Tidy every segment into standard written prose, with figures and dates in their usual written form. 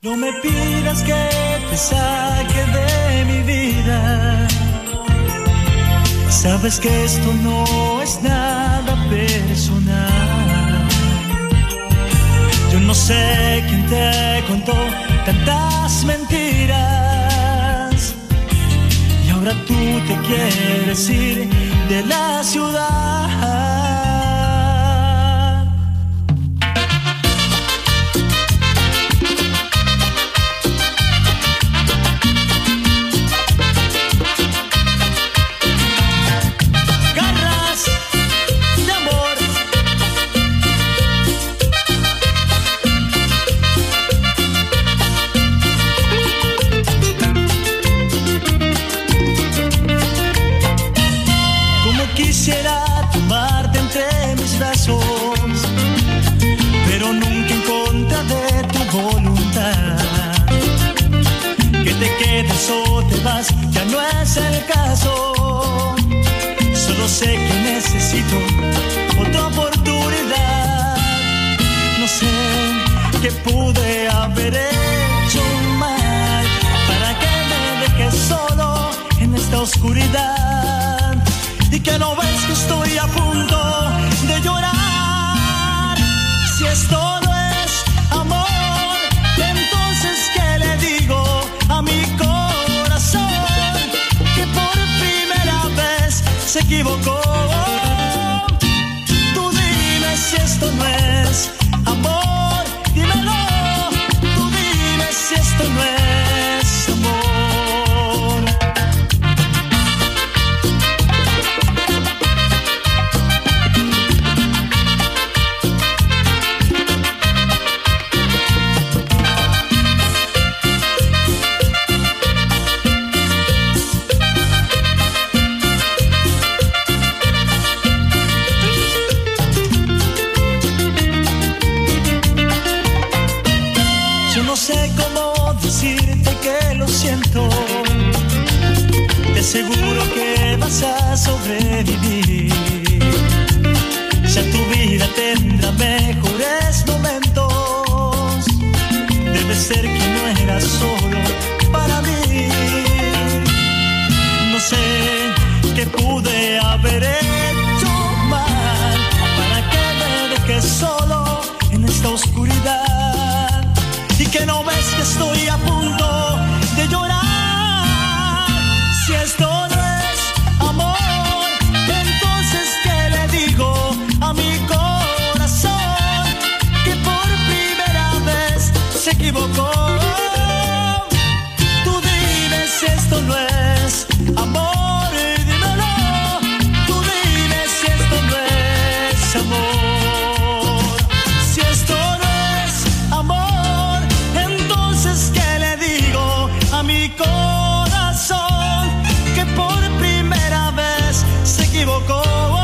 No me pidas que te saque de mi vida. Sabes que esto no es nada personal. Yo no sé quién te contó tantas mentiras y ahora tú te quieres ir de la ciudad. Quisiera tomarte entre mis brazos, pero nunca en contra de tu voluntad. Que te quedes o te vas, ya no es el caso. Solo sé que necesito otra oportunidad. No sé qué pude haber hecho mal para que me dejes solo en esta oscuridad. Y que no ves que estoy a punto de llorar. Si esto no es amor, entonces ¿qué le digo a mi corazón? Que por primera vez se equivocó. Tú dime si esto no es amor, dímelo. Tú dime si esto no es amor. No sé cómo decirte que lo siento. Te aseguro que vas a sobrevivir. Ya tu vida tendrá mejores momentos. Debe ser que no eras solo para mí. No sé qué pude haber hecho mal para que me dejes solo en esta oscuridad. Y que no ves que estoy a punto de llorar. Si esto no es amor, entonces ¿qué le digo a mi corazón? Que por primera vez se equivocó. Tú dime si esto no es amor, dímelo. Tú dime si esto no es amor. Si esto no es amor, ¿qué le digo a mi corazón? Que por primera vez se equivocó.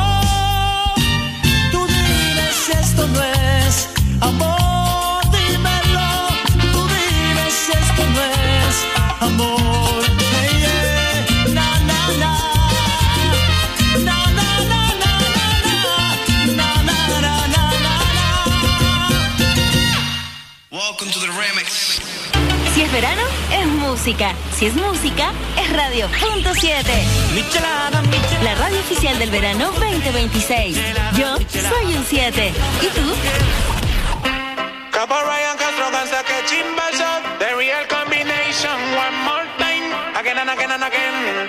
Tú dime si esto no es amor, dímelo. Tú dime si esto no es amor. Hey, yeah. Na, na, na. Na, na, na, na, na, na, na, na, na, na. Welcome to the remix. Si es verano, es música. Si es música, es Radio Punto 7. La radio oficial del verano 2026. Yo soy un 7. ¿Y tú? Capo Ryan Castro cansa que chimba shot. The real combination. One more time. Again and again and again.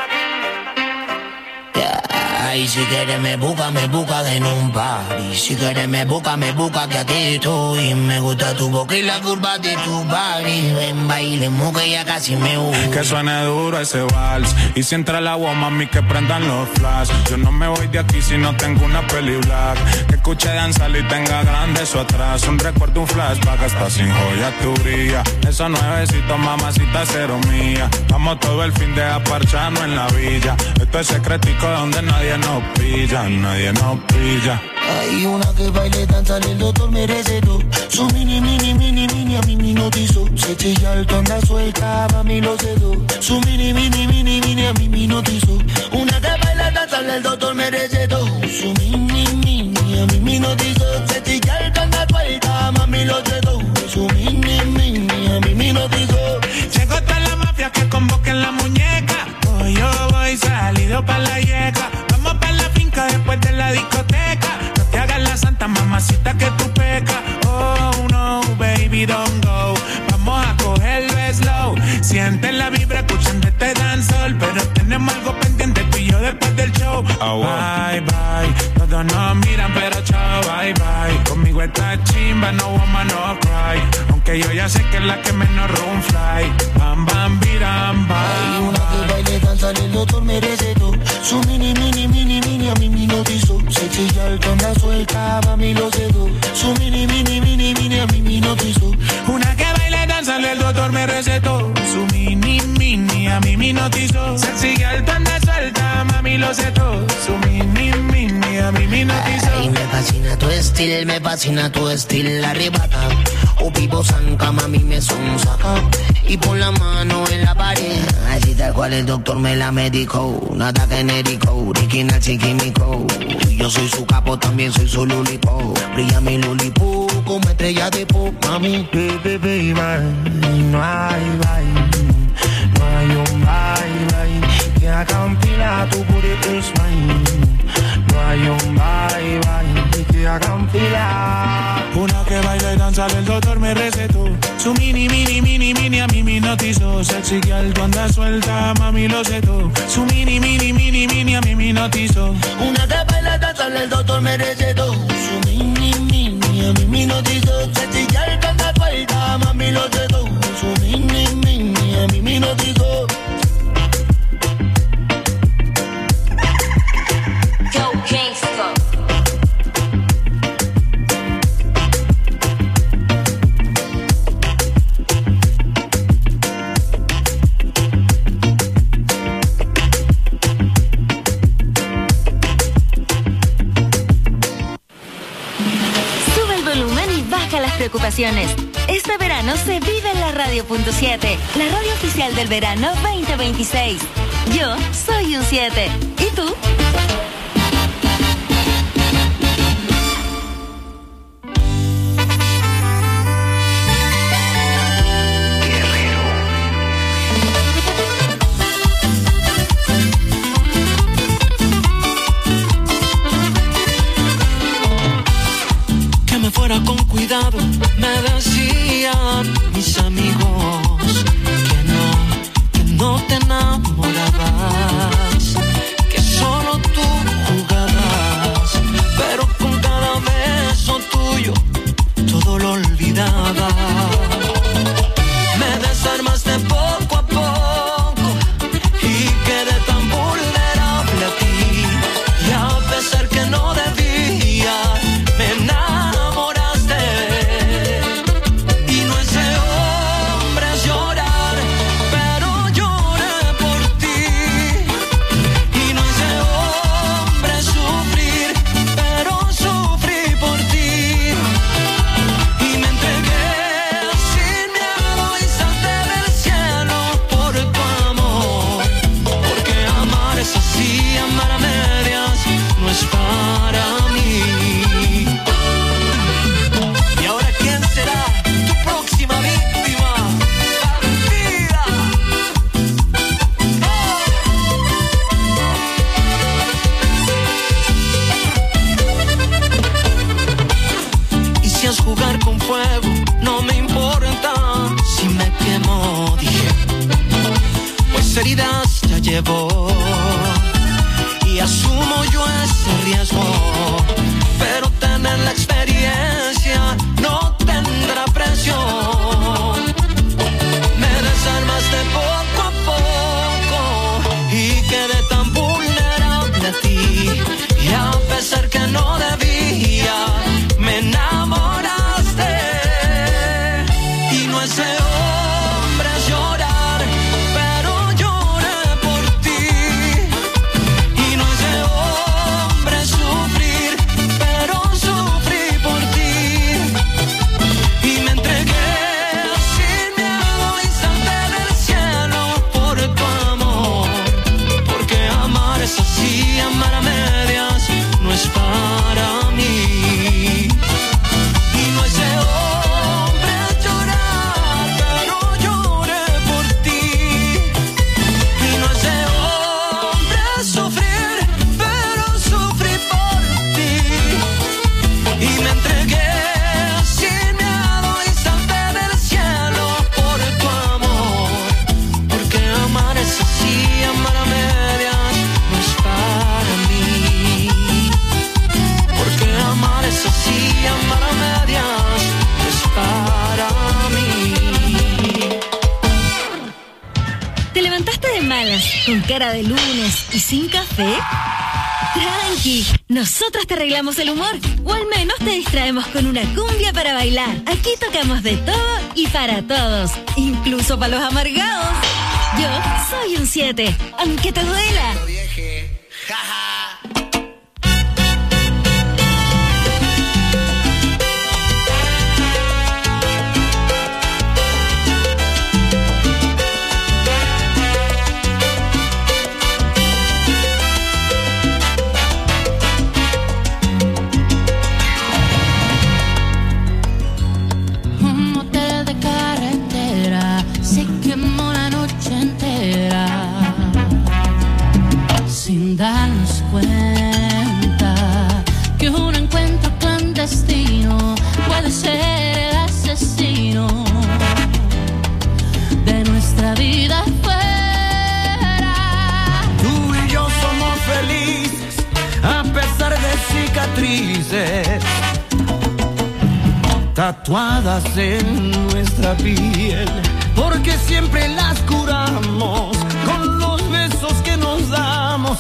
Y si quieres me busca en un party. Si quieres me busca que aquí estoy. Me gusta tu boca y la curva de tu body. Ven, bailemos que ya casi me voy. Que suene duro ese vals. Y si entra el agua, mami, que prendan los flash. Yo no me voy de aquí si no tengo una peli black. Que escuche danzar y tenga grande eso atrás. Un recuerdo, un flashback, hasta sin joya tu brilla. Esos nuevecitos, mamacita, cero mía. Vamos todo el fin de aparcharnos en la villa. Esto es secretico donde nadie nos pilla, nadie nos pilla. Hay una que baile, danza, el doctor me recetó. Su mini, a mí me notizó. Se chilla el tonda suelta, mami lo cedo. Su mini, a mí me notizó. Una que baila, danza, el doctor me recetó. Su mini, a mí me notizó. Se chilla el tonda suelta, mami lo cedo. Su mini, a mí me hipnotizó. Llegó toda la mafia que convoquen la muñeca. Hoy yo voy salido pa' la yeca. Vamos pa' la finca después de la discoteca. No te hagas la santa mamacita que tú pecas. Oh no, baby, don't go. Vamos a cogerlo slow. Siente la vibra escuchando este dancehall. Pero tenemos algo pendiente tú y yo después del show. Bye, bye. Todos nos miran pero chao, bye, bye. Conmigo esta chimba, no woman, no cry. Aunque yo ya sé que es la que menos room fly. Bam, bam, biram, bam. Hay una que baile, danza, el doctor me recetó. Su mini, mini, mini, mini a mí me hipnotizó. Se chilla el tonda suelta, mami lo sedó. Su mini, mini, mini, mini a mí me hipnotizó. Una que baile, danza, el doctor me recetó. Su mini, mini a mí me hipnotizó. Se sigue el tonda suelta, mami lo sedó. Su mini, mini a mí me hipnotizó. Ay, me fascina tu estilo, arrebata. O vivo zanca, mami me sonsaca. Y pon la mano en la pared. Así tal cual el doctor me la medicó. Nada genérico, original sin químico. Yo soy su capo, también soy su lulipo. Brilla mi lulipo como estrella de pop, mami. Baby, no hay baile. No hay un baile que haga un pila, tu booty is mine. No hay un baile que haga un pila. Una que baila y danza, el doctor me recetó. Su mini, mini, mini, mini a mí me hipnotizó. Sexy girl, tú andas suelta, mami lo setó. Su mini, mini, mini, mini a mí me hipnotizó. Una que baila y danza, el doctor me recetó. Su mini, mini a mí me hipnotizó. Sexy girl, tú andas suelta, mami lo setó. Su mini, mini a mí me hipnotizó. Preocupaciones. Este verano se vive en la Radio.7, la radio oficial del verano 2026. Yo soy un 7. ¿Y tú? Con cuidado, me decían mis amigos que no te enamorabas, que solo tú jugabas, pero con cada beso tuyo todo lo olvidaba. Me desarmaste poco a poco y quedé tan vulnerable a ti, y a pesar que no debía, me enamoraste. Jugar con fuego, no me importa si me quemo, dije, pues heridas ya llevo y asumo yo ese riesgo, pero tener la experiencia no tendrá precio. Me desarmaste poco a poco y quedé tan vulnerable a ti, y a pesar que no debía, me enamoraste. Y no es ese hombre es llorar, pero lloré por ti. Y no es ese hombre es sufrir, pero sufrí por ti. Y me entregué sin miedo y salté del cielo por tu amor, porque amar es así, amar a medias no es para mí. Y no es ese hombre es llorar, de malas, con cara de lunes y sin café? Tranqui, nosotros te arreglamos el humor, o al menos te distraemos con una cumbia para bailar. Aquí tocamos de todo y para todos, incluso para los amargados. Yo soy un 7, aunque te duela. Sin darnos cuenta que un encuentro clandestino puede ser el asesino de nuestra vida fuera. Tú y yo somos felices a pesar de cicatrices tatuadas en nuestra piel, porque siempre las curamos con los besos que nos damos,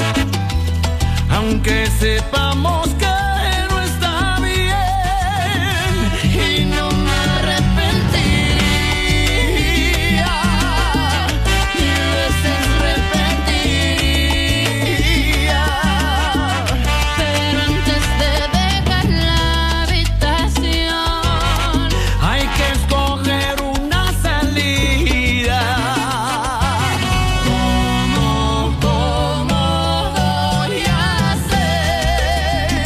aunque sepamos que no está bien, y no me arrepentiría, mil veces repetiría, pero antes de dejar la habitación hay que escoger una salida. ¿Cómo voy a hacer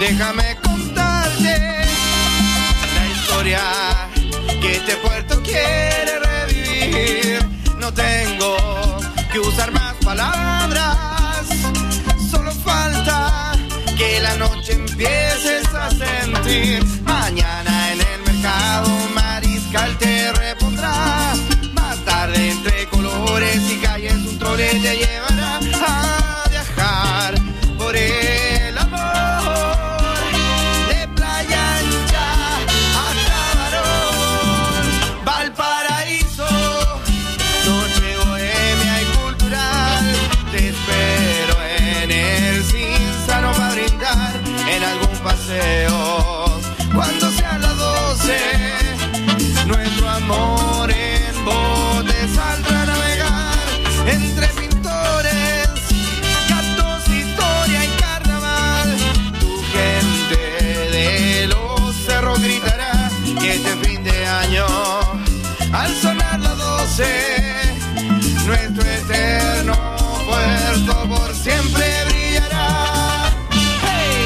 Déjame contarte la historia que este puerto quiere revivir. No tengo que usar más palabras, solo falta que la noche empieces a sentir. Mañana en el mercado un mariscal te repondrá. Más tarde entre colores y calles un trole te llevará a viajar por el amor de Playa Ancha a Camarón, Valparaíso, noche bohemia y cultural. Te espero en el Cinzano para brindar en algún paseo. Cuando sean las 12, nuestro amor en bote saldrá a navegar entre pintores, gatos, historia y carnaval. Tu gente de los cerros gritará que este fin de año, al sonar las 12, nuestro eterno puerto por siempre brillará. ¡Hey!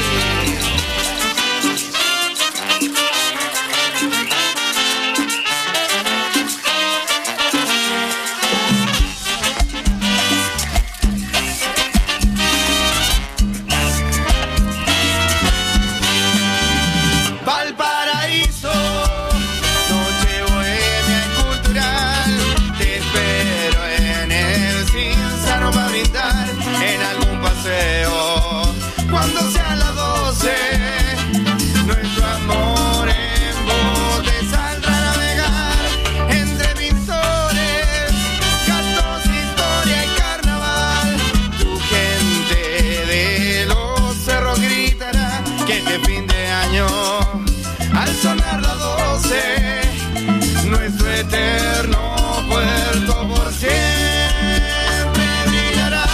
Valparaíso, noche bohemia y cultural. Te espero en el Cinzano para brindar en algún paseo. Cuando sean las 12, nuestro amor en bote saldrá a navegar entre pintores, gatos, historia y carnaval. Tu gente de los cerros gritará que este fin de año, al sonar las 12, nuestro eterno puerto por siempre brillará.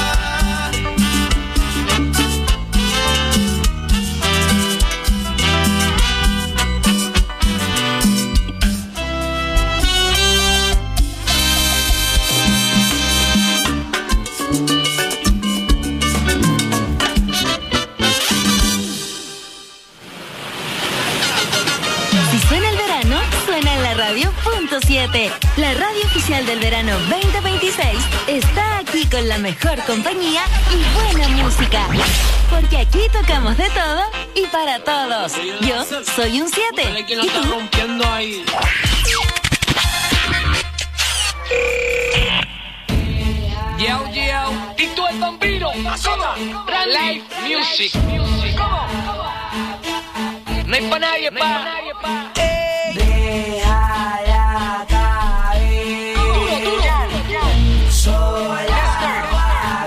Si suena el verano, suena en la radio .7. La radio oficial del verano 2026 está aquí con la mejor compañía y buena música. Porque aquí tocamos de todo y para todos. Yo soy un 7. ¿Y tú? Rompiendo ahí. Yo, yo. Y tú el Bambino. ¿Cómo? Live music. ¿Cómo? No hay pa' nadie, pa'. Déjala caer. Sola va a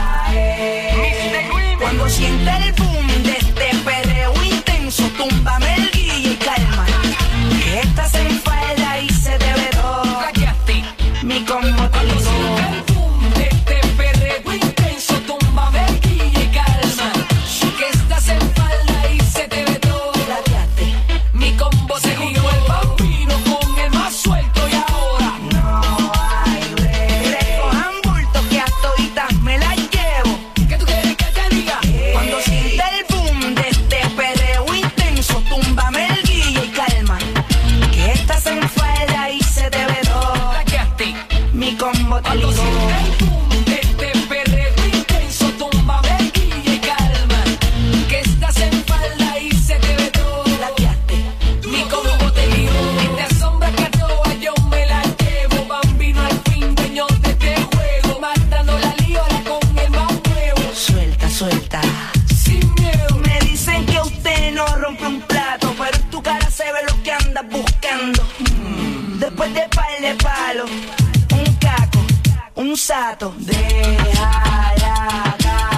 caer. Cuando sienta el boom de este perreo intenso, túmbame el guille y calma. Que estás en falda y se te ve todo. Mi combo te ligó. El boom de este perreo intenso, túmbame el guille y calma. Que estás en falda y se te ve todo. Mi combo se ligó. El Bambino con el más suelto y ahora No hay break. Recojan bultos que a toditas me las llevo. ¿qué tú quieres que te diga? Cuando sienta el boom de este perreo intenso, túmbame el guille y calma. Que estás en falda y se te ve todo. Mi combo te Cuando ligó. sienta el boom de este perreo intenso, túmbame el guille y calma. Que estás en falda y se te ve todo. Mi combo te ligó. Esta sombra que a todas yo me la llevo. Bambino al fin, dueño de este juego. Matando la liola con el más nuevo. Suelta, suelta. Sin miedo. Me dicen que usted no rompe un plato, pero en tu cara se ve lo que andas buscando. Después de par de palos, un caco, un sato. Déjala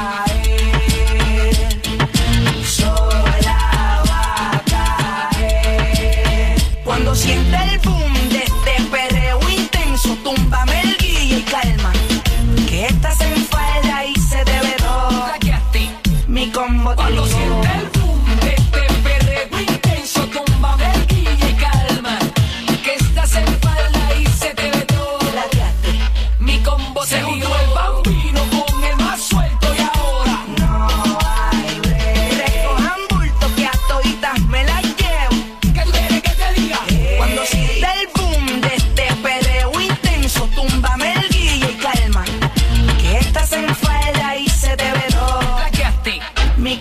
caer. Sola va a caer. Cuando sienta el boom de este perreo intenso, túmbame el guille y calma. Que estás en falda y se te ve todo. Mi combo te Cuando ligó. sienta el boom de este perreo intenso, túmbame el guille y calma. Que estás en falda y se te ve todo. Mi combo se ligó. El Bambino con el más suelto.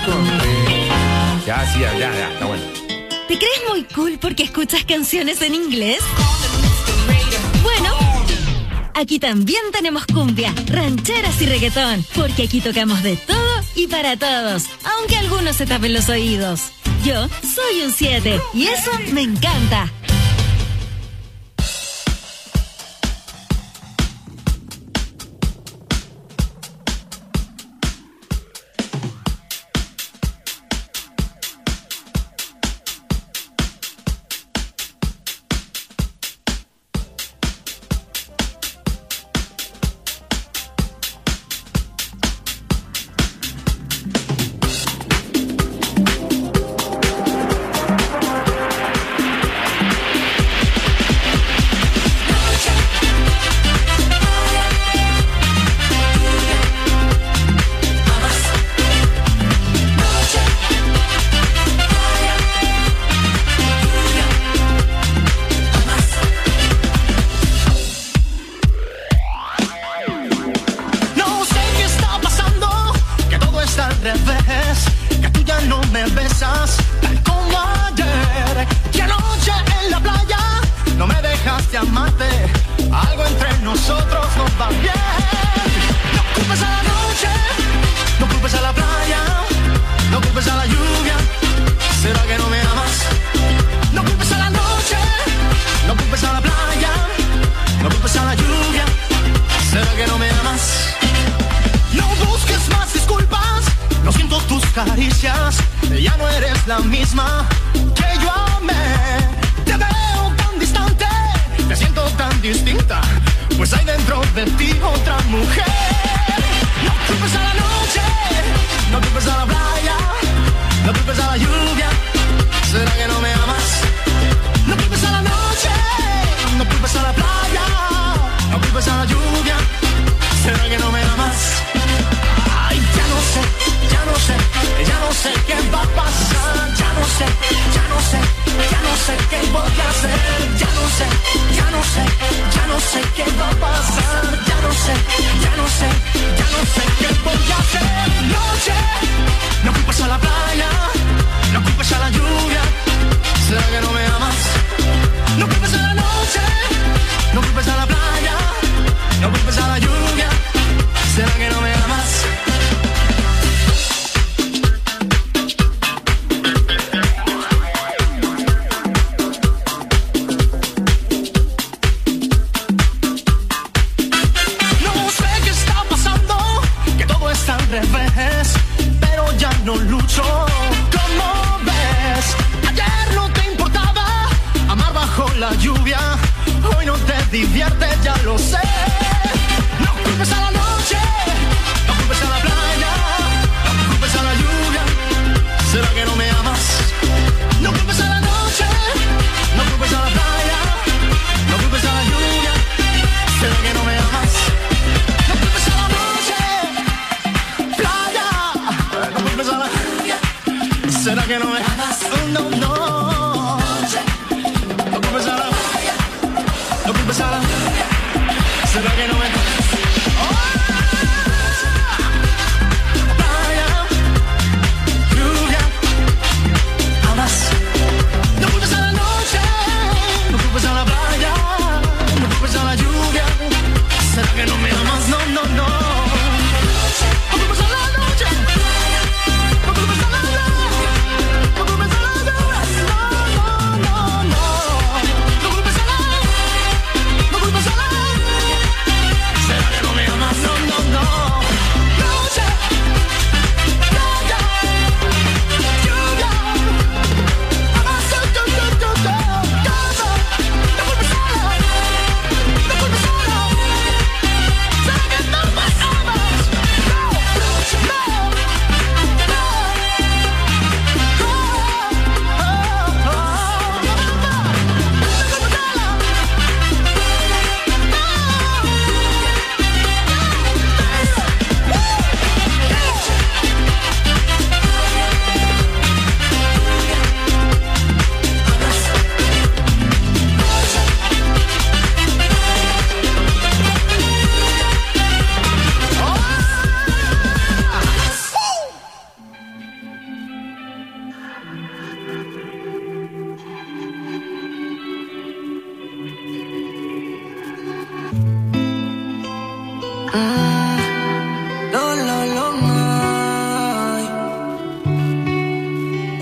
encontré. Ya, sí, ya, está bueno. ¿Te crees muy cool porque escuchas canciones en inglés? Bueno, aquí también tenemos cumbia, rancheras y reggaetón, porque aquí tocamos de todo y para todos, aunque algunos se tapen los oídos. Yo soy un 7 y eso me encanta.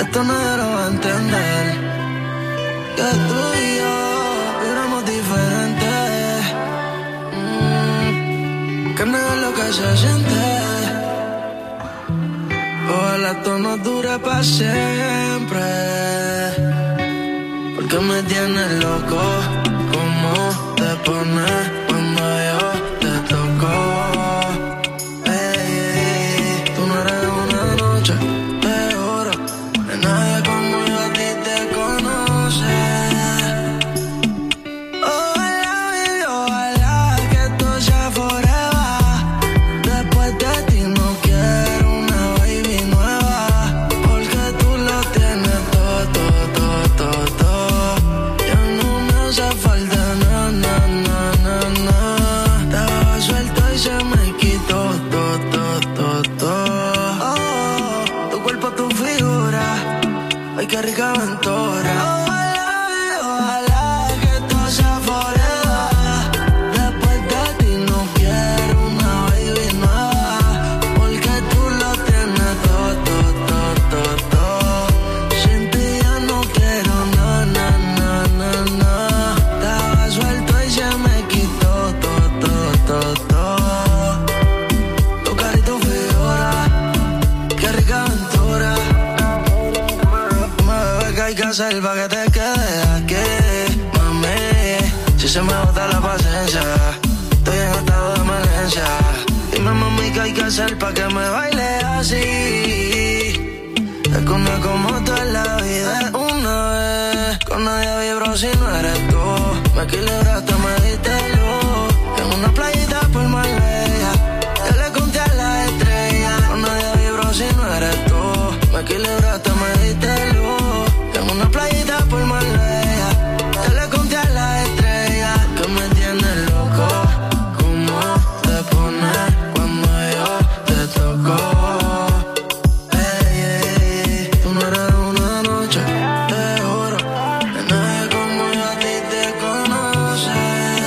esto nadie lo va a entender. Que tú y yo éramos diferentes. Que no es lo que se siente. Ojalá esto no dure para siempre. Porque me tienes loco. ¿Cómo te pones cuando yo te toco? Tú no eres una noche de oro. De nadie como yo a ti te conoce. Ojalá, baby, ojalá que esto sea forever. Después de ti no quiero una baby nueva. Porque tú lo tienes todo, todo, todo, todo, todo. Ya no me hace falta nada, nada, nada, nada. Estaba suelto y se me quitó todo, todo, todo, todo. Oh, tu cuerpo, tu figura. Ay, qué rica aventura. Ojalá que esto sea forever. Después de ti no quiero una baby nueva. Porque tú lo tienes todo, todo, todo, todo, todo. Sin ti ya no quiero nada, nada, nada, nada. Estaba suelto y se me quitó todo, todo, todo, todo. Tu cara y tu figura. Qué rica aventura. Bebé, ¿qué hay que hacer pa' que te quedes aquí? Mami, si se me bota la paciencia, estoy en estado de emergencia. Dime, mami, ¿qué hay que hacer pa' que me baile así? Es que una como tú en la vida es una vez. Con nadie vibro si no eres tú. Me equilibraste, me diste luz. En una playita por Marbella, yo le conté a la estrella. Con nadie vibro si no eres tú. Me equilibraste, me diste luz. En una playita por Marbella, yo le conté a la estrella. Que me tienes loco. ¿Cómo te pones cuando yo te toco? Tú no eres una noche de oro. De nadie como yo a ti te conoce.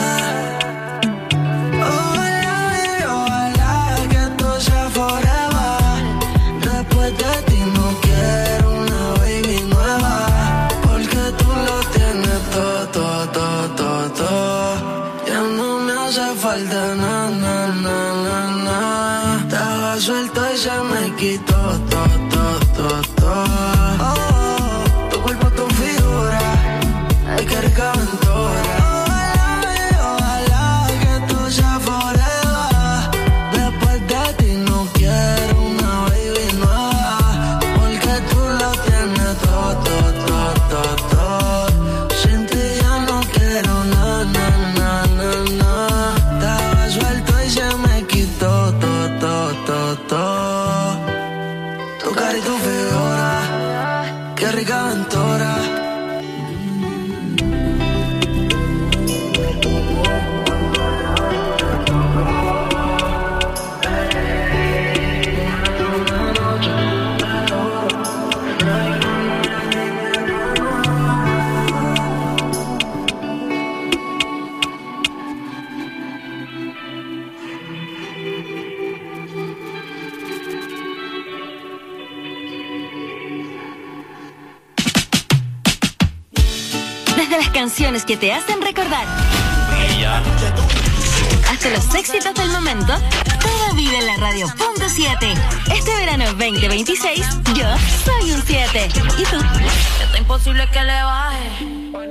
Ojalá, baby, ojalá que esto sea forever. Después de ti no quiero una baby nueva. Porque tú lo tienes todo, todo, todo, todo, todo. Ya no me hace falta nada, nada, nada, nada. Estaba suelto y se me quitó todo, todo, todo, todo. Oh, tu cuerpo, tu figura. Ay, qué rica aventura. Ojalá que esto sea forever. Después de ti no quiero una baby nueva. Porque tú lo tienes todo, todo, todo, todo, todo. Sin ti ya no quiero nada, nada, nada, nada. Estaba suelto y se me quitó todo, todo, todo, todo. Tu cara y tu figura. Qué rica aventura. Desde las canciones que te hacen recordar hasta los éxitos del momento, todo vive en la radio.7. Este verano 2026, yo soy un 7. ¿Y tú? Está imposible que le baje.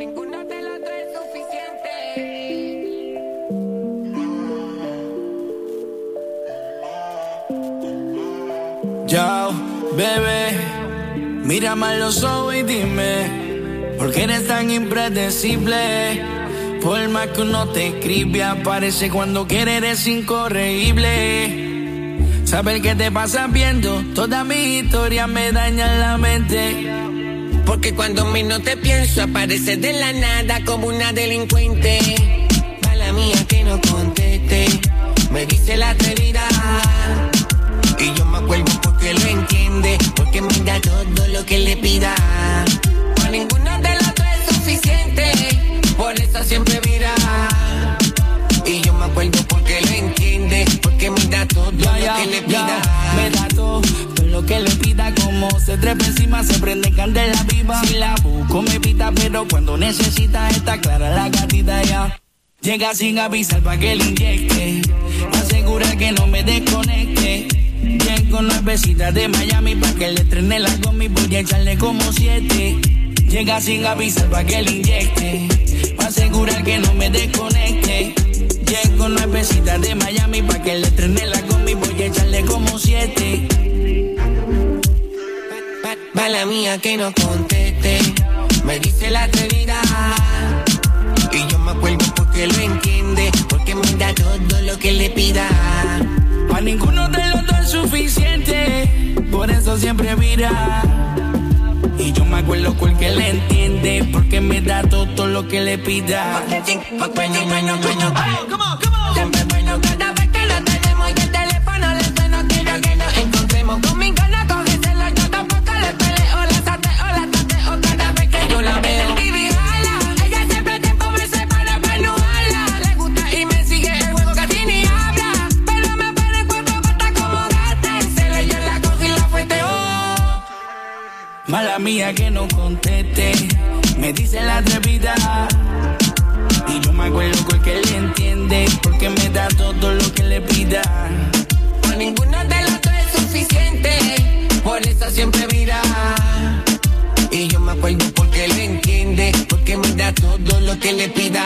Yo, bebé, mírame a los ojos y dime, ¿por qué eres tan impredecible? Por más que uno te escribe, aparece cuando quiere, eres incorregible. Saber qué te pasa viendo toda mi historia me daña la mente. Porque cuando menos te pienso, apareces de la nada como una delincuente. Mala mía que no conteste, me dice la realidad. Y yo me acuerdo porque lo entiende, porque me da todo lo que le pida. Para ninguno de los dos es suficiente, por eso siempre mira. Y yo me acuerdo porque lo entiende, porque me da todo lo que le pida. Me da todo lo que le pida. Como se trepa encima, se prende candela viva. Si la busco me pita, pero cuando necesita está clara la gatita ya. Llega sin avisar pa' que le inyecte, asegura que no me desconecte. Llego nuevecita de Miami pa' que le estrene la gomi, voy a echarle como 7. Llega sin avisar pa' que le inyecte, pa' asegurar que no me desconecte. Llego nuevecita de Miami pa' que le estrene la gomi, voy a echarle como 7. Mala mía que no conteste, me dice la atrevida. Y yo me acuerdo porque lo entiende, porque me da todo lo que le pida. Pa' ninguno de los dos es suficiente, por eso siempre vira. Y yo me acuerdo porque le entiende, porque me da todo lo que le pida. Siempre bueno cada vez que lo tenemos y el teléfono le suena, quiero que nos encontremos. Conmigo no cógeselo, yo tampoco le peleo, la tateo cada vez que yo la veo. Ella siempre tiempo me separa para no hablar. Le gusta y me sigue el juego, casi ni habla, pero me pone el cuerpo para acomodarte. Se le dio la cosa y la fuente, oh. Mala mía que no conteste, me dice la atrevida. Y yo me acuerdo porque le entiende, porque me da todo lo que le pida. Por ninguno de los dos es suficiente, por eso siempre vira. Y yo me acuerdo porque le entiende, porque me da todo lo que le pida.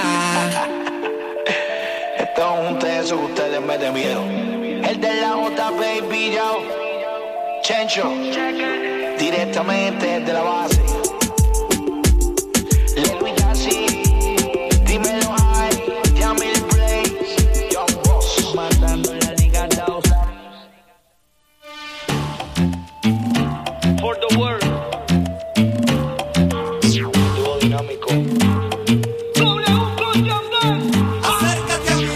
Esto es un teso que ustedes me den miedo. El de la J, baby, yo. Chencho, directamente desde la base. For the world. Dúo dinámico. Acércate a mí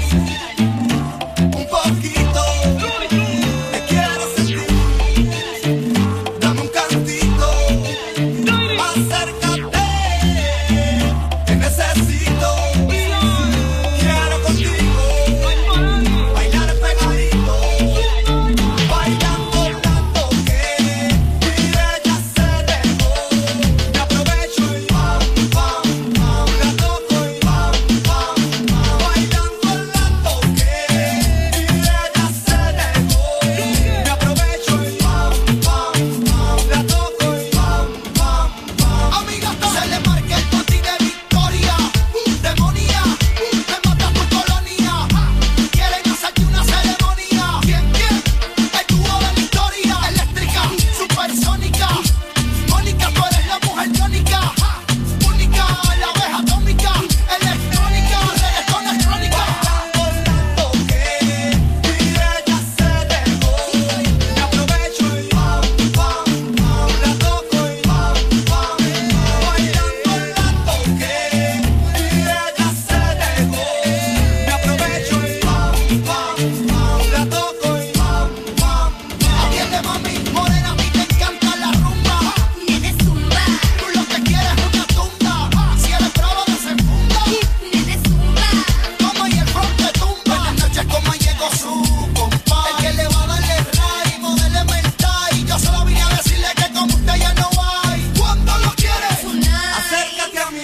un poquito. Te quiero sentir. Dame un cantito. Acércate. Te necesito. Quiero contigo bailar pegadito. Bailando tanto que ella se dejó. Me aprovecho y pam, pam, pam. La toco y pam, pam, pam. Bailando tanto que ella se dejó. Me aprovecho y pam, pam, pam. La toco y pam, pam, pam. Amiga, se le marca el bote de victoria. Demonía, te mata tu colonia. Quieren hacerte una ceremonia. ¿Quién? El dúo de la historia. Eléctrica, supersónica. Mónica, tú eres la mujer tónica. Única, la abeja atómica. Electrónica, reggaetón electrónica. Bailando tanto que ella se dejó. Me aprovecho y pam, pam, pam. La toco y pam, pam, pam. Bailando tanto que ella se dejó. Me aprovecho y pam, pam, pam. La toco y pam, pam, pam. Atiende, mami, morena, a mí te encanta la rumba. Nene zumba. Tú lo que quieres es una tunda. Si eres bravo, desenfunda. Nene zumba. Como y el front te tumba. Buenas noches, como llegó su compa. El que le va a darle ray, modele mental. Y yo solo vine a decirle que como usted ya no hay. Cuando lo quieres, acércate a mí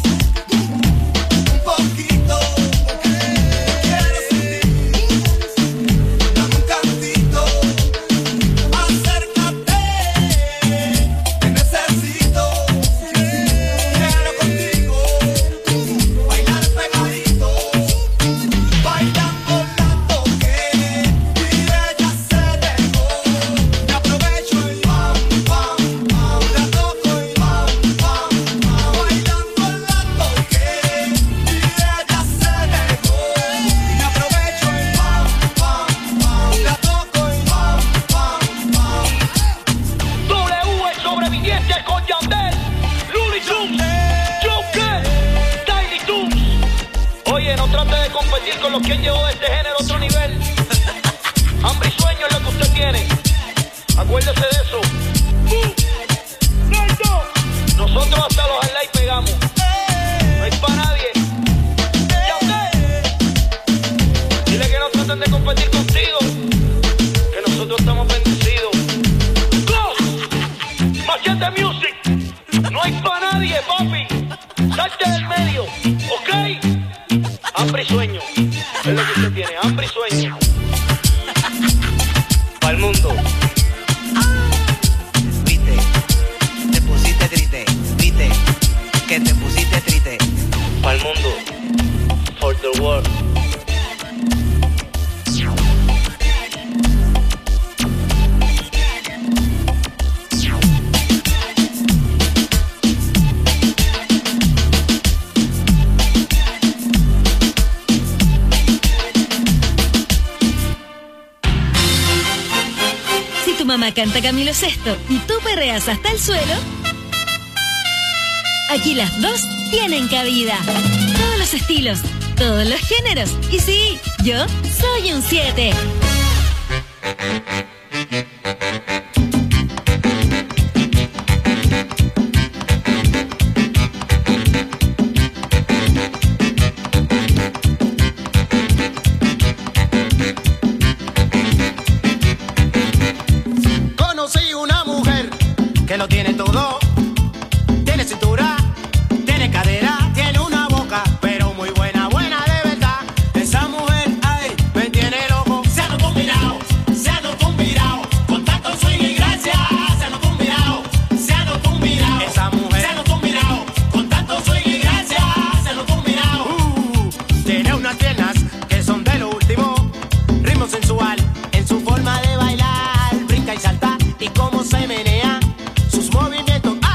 un poquito. Quiero sentir. Dame un cantito. Acércate. Te necesito. Quiero contigo bailar pegadito. Bailando tanto que ella se dejó. Me aprovecho y pam, pam, pam. La toco y pam, pam, pam. Bailando tanto que ella se dejó. Me aprovecho y pam, pam, pam. La toco y pam, pam, pam. W, el sobreviviente con Yandel, Looney Tunes, Joker, Tiny Toons. Oye, no trate de competir con los que han llevado este género a otro nivel. Hambre y sueño es lo que usted tiene. Acuérdese de eso. Nosotros hasta los highlights pegamos. No hay para nadie. Yandel. Dile que no traten de competir contigo, que nosotros estamos bendecidos. 7 Music. No hay pa' nadie, papi. Salte del medio, ¿ok? Hambre y sueño. Es lo que usted tiene, hambre y sueño. Pa'l mundo. Viste, te pusiste triste. Viste, que te pusiste triste. Pa'l mundo. For the world. Mamá canta Camilo Sesto y tú perreas hasta el suelo, aquí las dos tienen cabida. Todos los estilos, todos los géneros. Y sí, yo soy un 7. Y cómo se menea sus movimientos.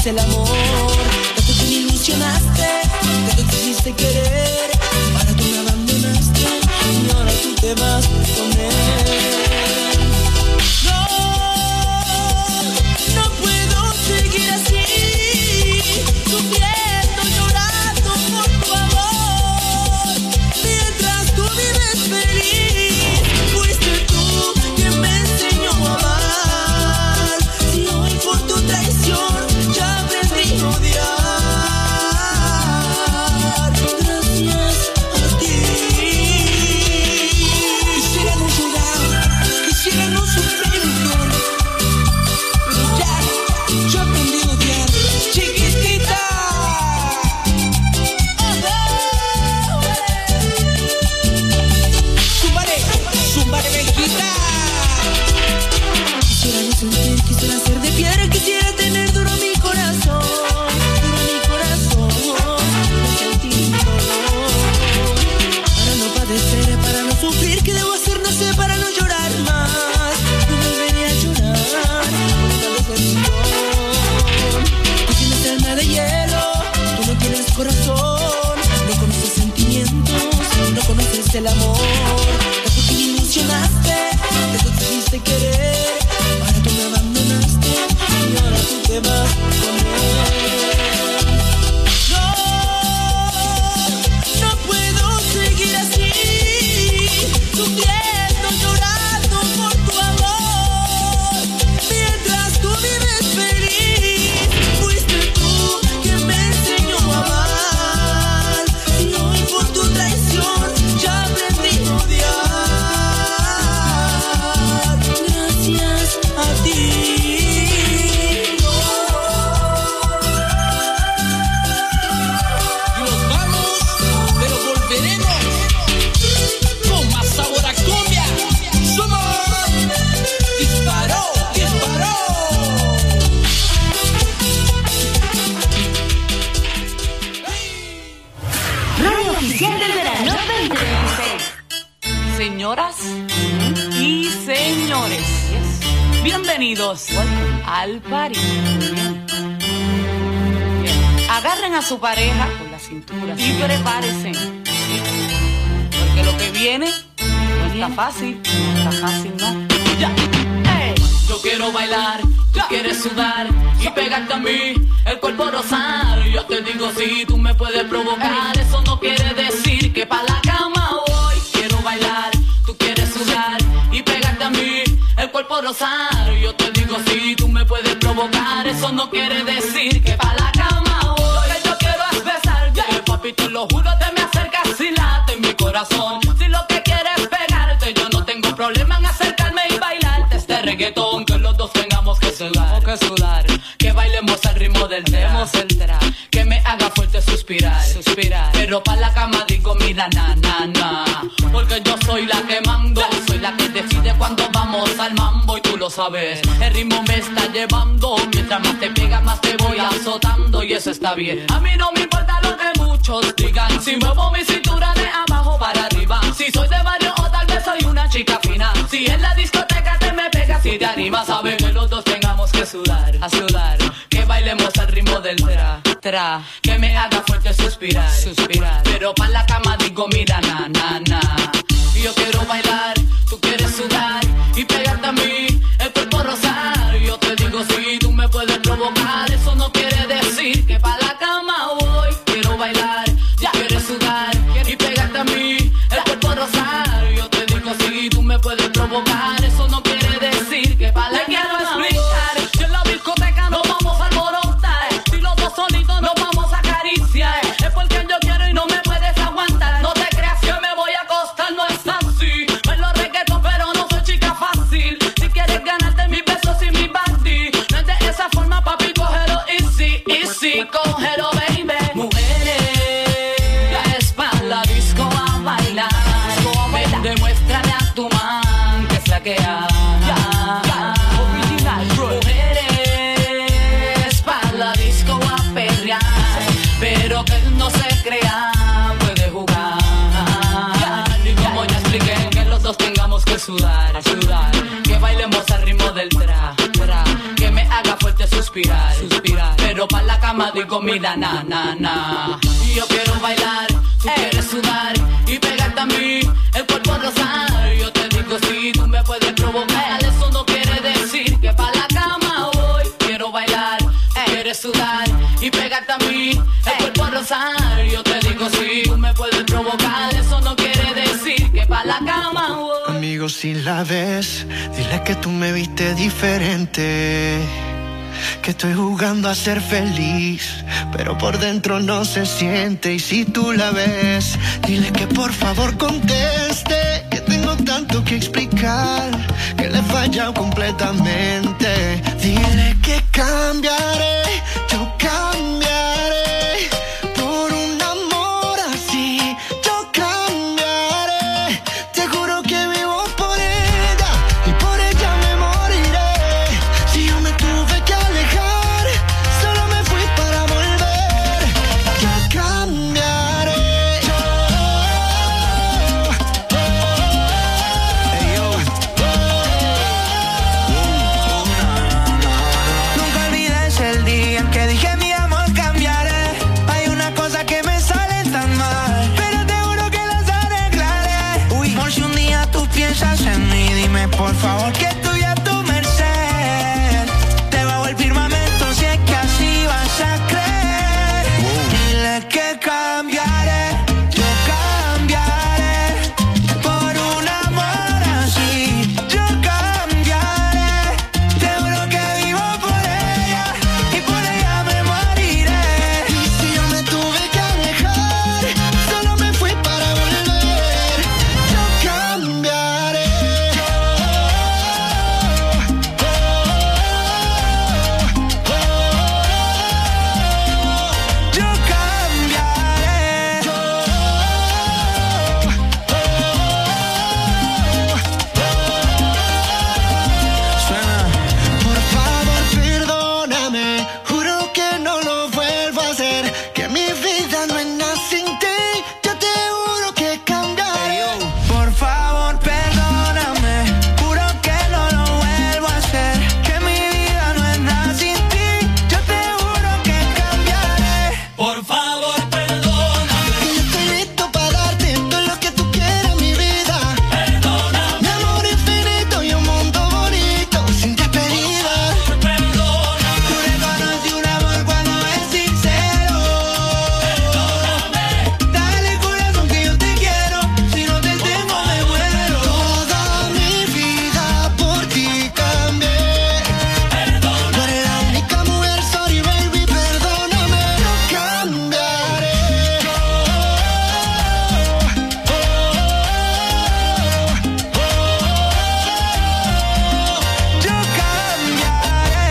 conoces el amor. Tanto que me ilusionaste, tanto te hiciste querer. Ahora tú me abandonaste y ahora tú te vas con él. No puedo seguir así, sufriendo, llorando por tu amor. Mientras tú vives feliz, fuiste tú quien me enseñó a amar. Si hoy por tu traición ya aprendí a odiar, gracias a ti. Quisiera no llorar, quisiera no sufrir, mujer, pero ya, yo aprendí a odiar, chiquitita. Zúmbare, viejita. Quisiera no sentir, quisiera ser de piedra, quisiera tener duro mi corazón, no sentir dolor. Para no padecer, para no sufrir, ¿qué debo hacer? No sé, para no llorar más. No volveré a llorar por esta decepción. Tú tienes alma de hielo, tú no tienes corazón, no conoces sentimientos, no conoces el amor. Tanto que me ilusionaste, tanto te hiciste querer. Ahora tú me abandonaste y ahora tú te vas con él. No puedo seguir así, sufriendo, llorando por tu amor. Mientras tú vives feliz, fuiste tú quien me enseñó a amar. Si hoy por tu traición ya aprendí a odiar, gracias a ti. Y nos vamos, pero volveremos con más sabor a cumbia. Somos Disparó. Radio Oficial del Verano 2026. Señoras y señores, bienvenidos al party. Bien. Agarren a su pareja por la cintura y prepárense, porque lo que viene no está fácil, no. Ya. Hey. Yo quiero bailar, tú quieres sudar y pegarte a mí, el cuerpo rosar. Yo te digo si tú me puedes provocar, eso no quiere decir que pa' la cama voy. Quiero bailar, tú quieres sudar y pegarte a mí, el cuerpo rosar. Yo te digo si tú me puedes provocar, eso no quiere decir que pa' la cama voy. Lo que yo quiero es besarte, papi, te lo juro, te me acercas y late en mi corazón. Si lo que quieres es pegarte, yo no tengo problema en acercarme y bailarte este reggaetón, que los dos tengamos que sudar, que bailemos al ritmo del tra, que me haga fuerte suspirar, pero pa' la cama digo mira na, porque yo soy la que mando, soy la que decide cuando vamos al mambo y tú lo sabes, el ritmo me está llevando, mientras más te pega más te voy azotando y eso está bien, a mí no me importa lo que muchos digan, si muevo mi cintura de abajo para arriba, si soy de barrio o tal vez soy una chica fina, si en la discoteca te me pegas y te animas, sabes que los dos tengamos que sudar, que bailemos al ritmo del tra, que me haga fuerte suspirar, pero pa' la cama digo mira na, y yo quiero bailar, tú quieres sudar y pegarte a mí, el cuerpo rosar, yo te digo si tú me puedes provocar, eso no quiere decir que pa' la cama voy, quiero bailar, ya quieres sudar y pegarte a mí, el cuerpo rosar, yo te digo si tú me puedes provocar, eso no quiere decir que pa' la cama voy. Si en la discoteca nos vamos a alborotar, si los dos solitos nos vamos a acariciar, es porque yo quiero y no me puedes aguantar, no te creas que me voy a acostar, no es así, bailo reggaetón pero no soy chica fácil, si quieres ganarte mis besos y mi body, no es de esa forma papi, cógelo easy, cógelo baby. Mujeres, es pa' la disco a bailar, ven, demuéstrale a tu man que es la que hay. Mujeres, pa' la disco a perrear, pero que él no se crea, puede jugar. Y como ya expliqué, que los dos tengamos que sudar, que bailemos al ritmo del tra, que me haga fuerte suspirar, pero pa' la cama digo mira, na, na, na. Y yo quiero bailar, tú quieres sudar y pegarte a mí, el cuerpo rosar. Yo te digo sí, tú me puedes provocar. Eso no quiere decir que pa' la cama voy. Quiero bailar, quieres sudar y pegarte a mí, el cuerpo rosar. Yo te digo sí, tú me puedes provocar. Eso no quiere decir que pa' la cama voy. Amigo, si la ves, dile que tú me viste diferente, que estoy jugando a ser feliz, pero por dentro no se siente. Y si tú la ves, dile que por favor conteste, que tengo tanto que explicar, que le he fallado completamente. Dile que cambiaré, yo cambiaré por un amor así. Yo cambiaré, te juro que vivo por ella y por ella me moriré. Si yo me tuve que alejar, solo me fui para volver. Yo cambiaré. Nunca olvides el día en que dije mi amor cambiaré. Hay una cosa que me salen tan mal, pero te juro que las arreglaré. Uy, por si un día tú piensas en mí, dime por favor que estoy a tu merced. Te bajo el firmamento si es que así vas a creer. Dile que cambiaré, yo cambiaré por un amor así. Yo cambiaré, te juro que vivo por ella y por ella me moriré. Y si yo me tuve que alejar, solo me fui para volver. Yo cambiaré. Yo cambiaré. Suena. Por favor, perdóname, juro que no lo vuelvo a hacer, que mi vida no es nada sin ti. Yo te juro que cambiaré. Por favor, perdóname, juro que no lo vuelvo a hacer, que mi vida no es nada sin ti. Yo te juro que cambiaré. Por favor, perdóname. Que yo estoy listo para darte todo lo que tú quieras, mi vida. Perdóname. Mi amor infinito y un mundo bonito sin despedida. Perdóname. Tú reconoces un amor cuando es sincero. Perdóname. Dale corazón que yo te quiero, si no te tengo me muero. Toda mi vida por ti cambié. Tú eres la única mujer, sorry baby, perdóname. Yo cambiaré. Yo cambiaré.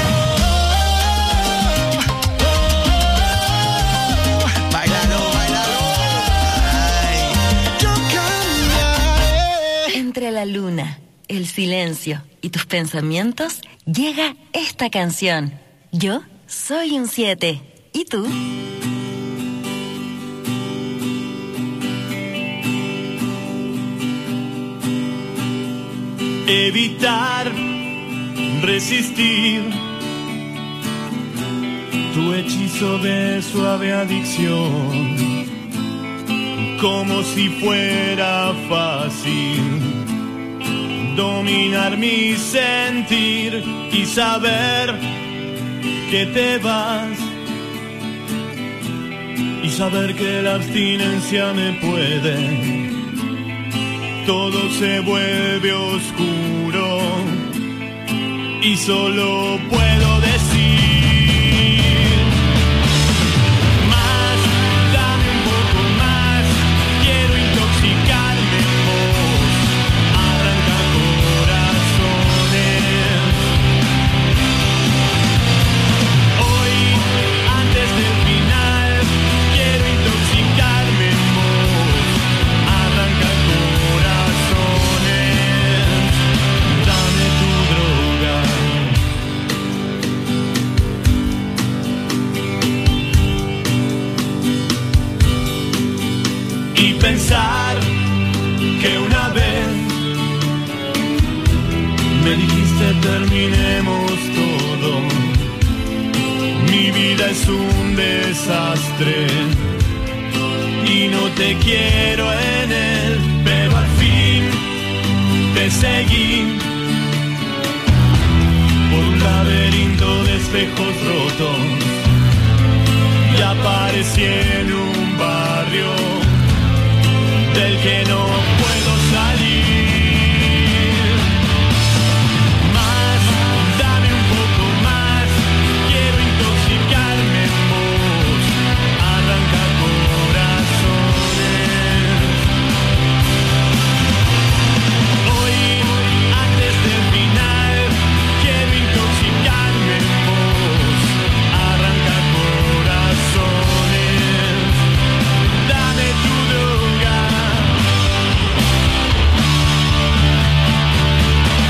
Bailalo, bailalo. Ay. Yo cambiaré. Entre la luna, el silencio y tus pensamientos, llega esta canción. Yo soy un 7. ¿Y tú? Evitar, resistir tu hechizo de suave adicción, como si fuera fácil dominar mi sentir y saber que te vas, y saber que la abstinencia me puede. Todo se vuelve oscuro y solo puedo decir más, dame un poco más, quiero intoxicarme en vos, arranca corazones. Hoy, antes del final, quiero intoxicarme en vos, arranca corazones, dame tu droga. Y pensar que una vez me dijiste terminemos todo, mi vida es un desastre y no te quiero en él, pero al fin te seguí por un laberinto de espejos rotos y aparecí en un barrio del que no puedo